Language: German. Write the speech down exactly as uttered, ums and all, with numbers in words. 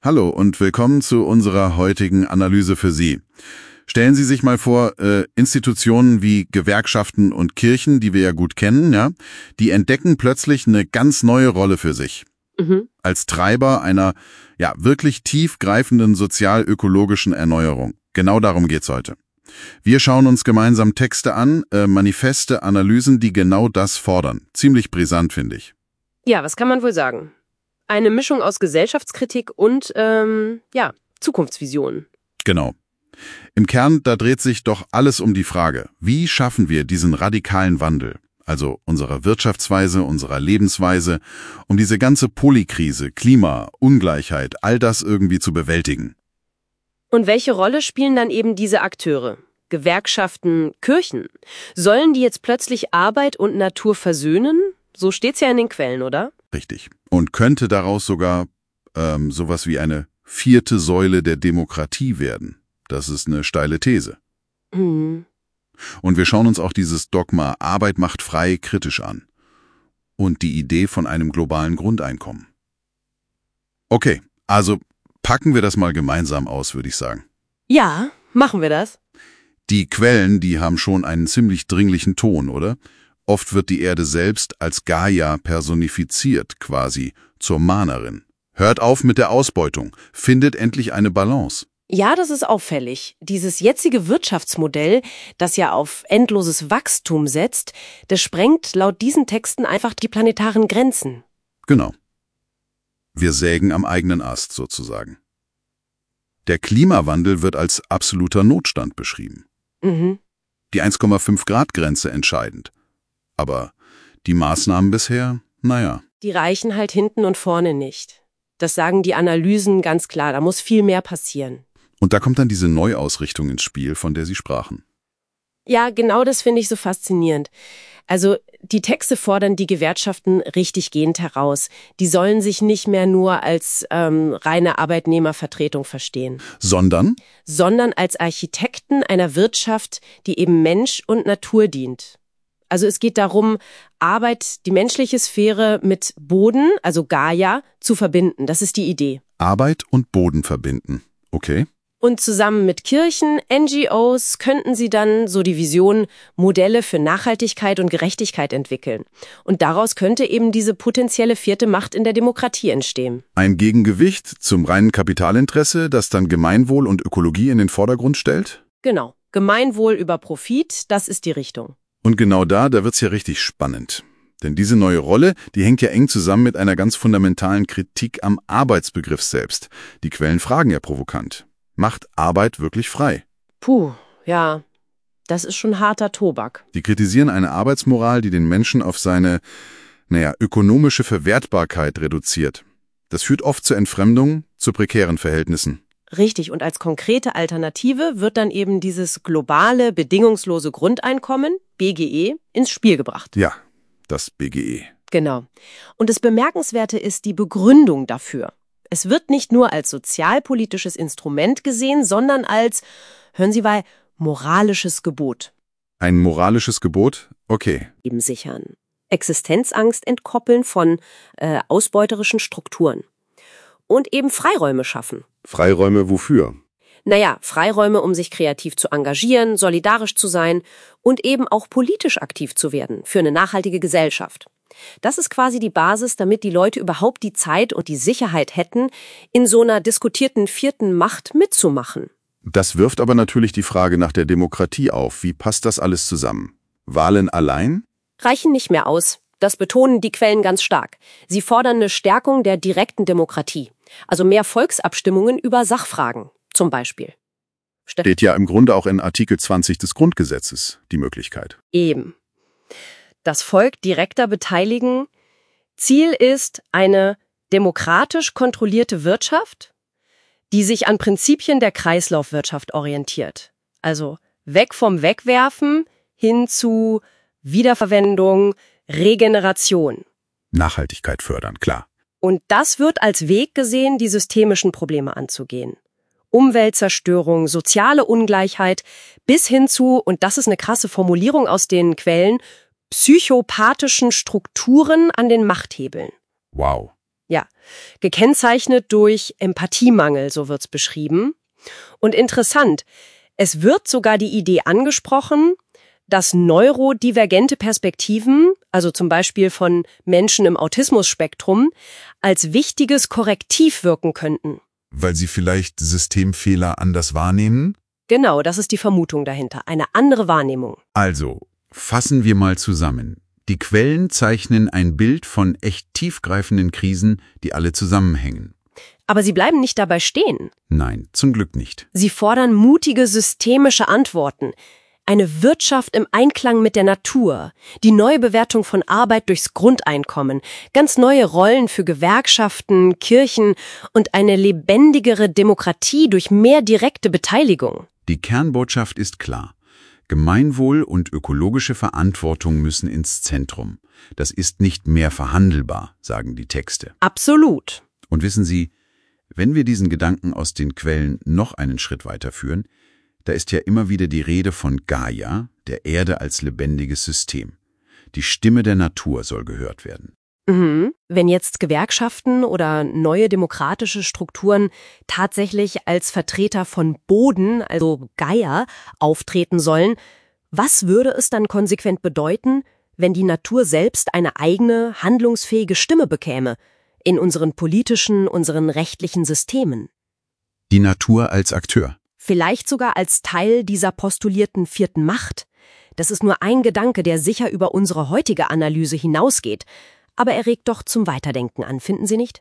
Hallo und willkommen zu unserer heutigen Analyse für Sie. Stellen Sie sich mal vor, äh, Institutionen wie Gewerkschaften und Kirchen, die wir ja gut kennen, ja, die entdecken plötzlich eine ganz neue Rolle für sich. Mhm. Als Treiber einer, ja, wirklich tiefgreifenden sozial-ökologischen Erneuerung. Genau darum geht's heute. Wir schauen uns gemeinsam Texte an, äh, Manifeste, Analysen, die genau das fordern. Ziemlich brisant, finde ich. Ja, was kann man wohl sagen? Eine Mischung aus Gesellschaftskritik und, ähm, ja, Zukunftsvisionen. Genau. Im Kern, da dreht sich doch alles um die Frage, wie schaffen wir diesen radikalen Wandel, also unserer Wirtschaftsweise, unserer Lebensweise, um diese ganze Polykrise, Klima, Ungleichheit, all das irgendwie zu bewältigen. Und welche Rolle spielen dann eben diese Akteure? Gewerkschaften, Kirchen? Sollen die jetzt plötzlich Arbeit und Natur versöhnen? So steht's ja in den Quellen, oder? Richtig. Und könnte daraus sogar ähm, sowas wie eine vierte Säule der Demokratie werden. Das ist eine steile These. Mhm. Und wir schauen uns auch dieses Dogma Arbeit macht frei kritisch an. Und die Idee von einem globalen Grundeinkommen. Okay, also packen wir das mal gemeinsam aus, würde ich sagen. Ja, machen wir das. Die Quellen, die haben schon einen ziemlich dringlichen Ton, oder? Oft wird die Erde selbst als Gaia personifiziert, quasi zur Mahnerin. Hört auf mit der Ausbeutung, findet endlich eine Balance. Ja, das ist auffällig. Dieses jetzige Wirtschaftsmodell, das ja auf endloses Wachstum setzt, das sprengt laut diesen Texten einfach die planetaren Grenzen. Genau. Wir sägen am eigenen Ast sozusagen. Der Klimawandel wird als absoluter Notstand beschrieben. Mhm. Die eins Komma fünf Grad Grenze entscheidend. Aber die Maßnahmen bisher, naja. Die reichen halt hinten und vorne nicht. Das sagen die Analysen ganz klar, da muss viel mehr passieren. Und da kommt dann diese Neuausrichtung ins Spiel, von der Sie sprachen. Ja, genau das finde ich so faszinierend. Also die Texte fordern die Gewerkschaften richtiggehend heraus. Die sollen sich nicht mehr nur als ähm, reine Arbeitnehmervertretung verstehen. Sondern? Sondern als Architekten einer Wirtschaft, die eben Mensch und Natur dient. Also es geht darum, Arbeit, die menschliche Sphäre mit Boden, also Gaia, zu verbinden. Das ist die Idee. Arbeit und Boden verbinden. Okay. Und zusammen mit Kirchen, N G Os könnten sie dann, so die Vision, Modelle für Nachhaltigkeit und Gerechtigkeit entwickeln. Und daraus könnte eben diese potenzielle vierte Macht in der Demokratie entstehen. Ein Gegengewicht zum reinen Kapitalinteresse, das dann Gemeinwohl und Ökologie in den Vordergrund stellt? Genau. Gemeinwohl über Profit, das ist die Richtung. Und genau da, da wird's ja richtig spannend. Denn diese neue Rolle, die hängt ja eng zusammen mit einer ganz fundamentalen Kritik am Arbeitsbegriff selbst. Die Quellen fragen ja provokant. Macht Arbeit wirklich frei? Puh, ja, das ist schon harter Tobak. Die kritisieren eine Arbeitsmoral, die den Menschen auf seine, naja, ökonomische Verwertbarkeit reduziert. Das führt oft zur Entfremdung, zu prekären Verhältnissen. Richtig, und als konkrete Alternative wird dann eben dieses globale, bedingungslose Grundeinkommen, B G E, ins Spiel gebracht. Ja, das B G E. Genau. Und das Bemerkenswerte ist die Begründung dafür. Es wird nicht nur als sozialpolitisches Instrument gesehen, sondern als, hören Sie mal, moralisches Gebot. Ein moralisches Gebot? Okay. Eben sichern. Existenzangst entkoppeln von äh, ausbeuterischen Strukturen. Und eben Freiräume schaffen. Freiräume wofür? Naja, Freiräume, um sich kreativ zu engagieren, solidarisch zu sein und eben auch politisch aktiv zu werden für eine nachhaltige Gesellschaft. Das ist quasi die Basis, damit die Leute überhaupt die Zeit und die Sicherheit hätten, in so einer diskutierten vierten Macht mitzumachen. Das wirft aber natürlich die Frage nach der Demokratie auf. Wie passt das alles zusammen? Wahlen allein? Reichen nicht mehr aus. Das betonen die Quellen ganz stark. Sie fordern eine Stärkung der direkten Demokratie. Also mehr Volksabstimmungen über Sachfragen, zum Beispiel. Steht ja im Grunde auch in Artikel zwanzig des Grundgesetzes die Möglichkeit. Eben. Das Volk direkter beteiligen. Ziel ist eine demokratisch kontrollierte Wirtschaft, die sich an Prinzipien der Kreislaufwirtschaft orientiert. Also weg vom Wegwerfen hin zu Wiederverwendung, Regeneration. Nachhaltigkeit fördern, klar. Und das wird als Weg gesehen, die systemischen Probleme anzugehen. Umweltzerstörung, soziale Ungleichheit bis hin zu, und das ist eine krasse Formulierung aus den Quellen, psychopathischen Strukturen an den Machthebeln. Wow. Ja, gekennzeichnet durch Empathiemangel, so wird's beschrieben. Und interessant, es wird sogar die Idee angesprochen, dass neurodivergente Perspektiven, also zum Beispiel von Menschen im Autismus-Spektrum, als wichtiges Korrektiv wirken könnten. Weil sie vielleicht Systemfehler anders wahrnehmen? Genau, das ist die Vermutung dahinter, eine andere Wahrnehmung. Also, fassen wir mal zusammen. Die Quellen zeichnen ein Bild von echt tiefgreifenden Krisen, die alle zusammenhängen. Aber sie bleiben nicht dabei stehen. Nein, zum Glück nicht. Sie fordern mutige systemische Antworten. Eine Wirtschaft im Einklang mit der Natur, die Neubewertung von Arbeit durchs Grundeinkommen, ganz neue Rollen für Gewerkschaften, Kirchen und eine lebendigere Demokratie durch mehr direkte Beteiligung. Die Kernbotschaft ist klar. Gemeinwohl und ökologische Verantwortung müssen ins Zentrum. Das ist nicht mehr verhandelbar, sagen die Texte. Absolut. Und wissen Sie, wenn wir diesen Gedanken aus den Quellen noch einen Schritt weiterführen, da ist ja immer wieder die Rede von Gaia, der Erde als lebendiges System. Die Stimme der Natur soll gehört werden. Mhm. Wenn jetzt Gewerkschaften oder neue demokratische Strukturen tatsächlich als Vertreter von Boden, also Gaia, auftreten sollen, was würde es dann konsequent bedeuten, wenn die Natur selbst eine eigene, handlungsfähige Stimme bekäme in unseren politischen, unseren rechtlichen Systemen? Die Natur als Akteur. Vielleicht sogar als Teil dieser postulierten vierten Macht. Das ist nur ein Gedanke, der sicher über unsere heutige Analyse hinausgeht. Aber er regt doch zum Weiterdenken an, finden Sie nicht?